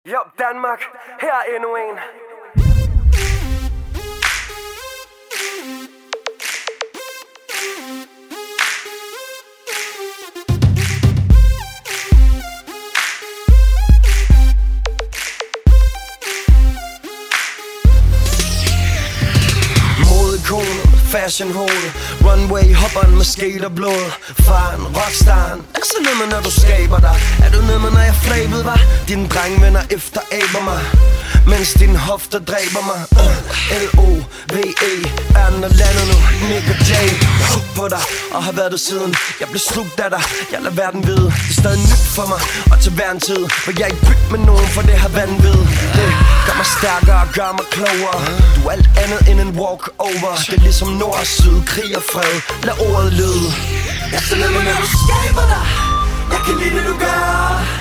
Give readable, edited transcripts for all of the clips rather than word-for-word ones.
Jo, Danmark, her er endnu en. Fashion-hovedet, runway, hopperen med skaterblod. Faren, rockstaren, er så nemme når du skaber dig. Er du nemme når jeg flabede var? Dine drengvenner efteraber mig, mens din hofter dræber mig. L-O-V-E, er den og landet nu, Nick og Jay. Jeg er på dig, og har været det siden jeg blev slugt af dig, jeg lader verden vide. Det er stadig nyt for mig, og til hver en tid. For jeg er ikke byt med nogen, for det har vanvid. Det gør mig stærkere og gør mig klogere. Du er alt andet end en walk-over. Det er ligesom nord og syd, krig og fred. Lad ordet lyde. Jeg skal nemme når du skaber dig. Jeg kan lide det du gør.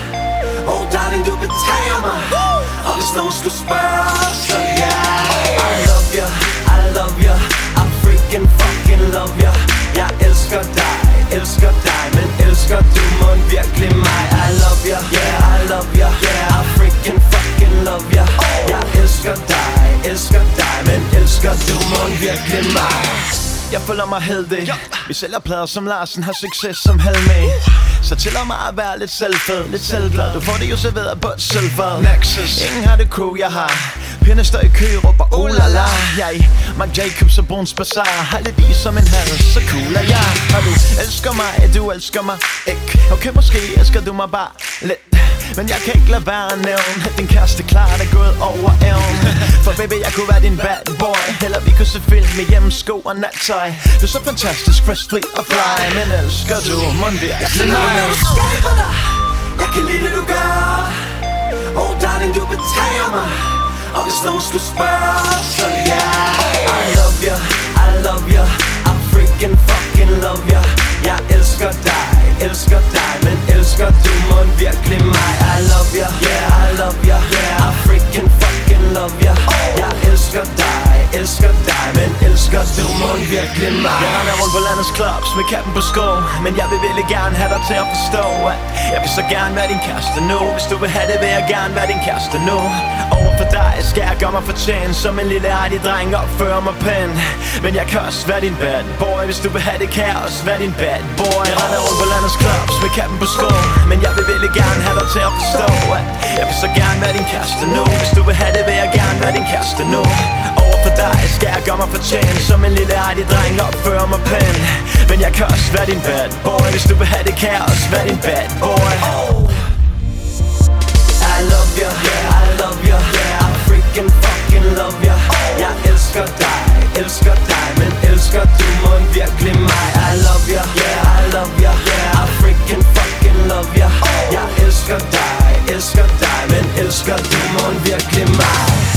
Oh darling, du betager mig. Og hvis nogen skulle spørge, så yeah. I love you, I love you, I freaking fucking love you. Jeg elsker dig, men elsker du mon virkelig mig? I love you, yeah, I love you, yeah, I freaking fucking love you. Jeg elsker dig, men elsker du mon virkelig mig? Jeg føler mig heldig. Vi sælger plader som Larsen, har succes som Helme. Så tæller mig at være lidt selvfed, lidt selvglad. Du får det jo serveret på et sølvfad. Nexus, ingen har det crew jeg har. Pinde står i kø, råber oh la la. Jeg i Marc Jacobs og Bruns Bazaar. Har lidt is som en hals, så cool er jeg. Og du elsker mig, du elsker mig ikke. Okay, måske elsker du mig bare lidt, men jeg kan ikke lade være at nævne at din kæreste klart er gået over evnen. For baby, jeg kunne være din bad boy, eller vi kunne se film med hjemmesko og nattøj. Du er så fantastisk, fresh, street og fly. Men elsker du Monday? Jeg skal når du skaber dig. Jeg kan lide det du gør. Oh darling, du betager mig. Og hvis nogen skulle spørge, så yeah. I love you, I love you, I freaking fucking love you. Jeg elsker dig, men elsker du mon virkelig mig? I love you, yeah, I love you, yeah, I freaking fucking love you. Jeg elsker dig, men elsker du mon virkelig mig? Jeg render rundt på landets clubs med kappen på sko, men jeg vil virkelig gerne have dig til at forstå, at jeg vil så gerne være din kæreste nu. Hvis du vil have det, vil jeg gerne være din kæreste nu. Over for dig skal jeg gøre mig fortjent, som en lille artig dreng opfører mig pænt. Men jeg kan også være din bad boy. Hvis du vil have det, kan jeg også være din bad boy. Jeg render rundt på landets clubs med kappen på sko, men jeg vil virkelig gerne have dig til at forstå, at jeg vil så gerne være din kæreste nu. Hvis du vil have det, vil jeg gerne være din kæreste nu. Over for dig skal jeg gøre mig fortjent, som en lille artig dreng opfører mig pænt. Men jeg kan også være din bad boy. Hvis du vil have det, kan jeg også være din bad boy. I love you, yeah, I love you, yeah, I freaking fucking love you. Jeg elsker dig, men elsker du mon virkelig mig? I love you, yeah, I love you, yeah, I freaking fucking love you. Jeg elsker dig, men elsker du mon virkelig mig?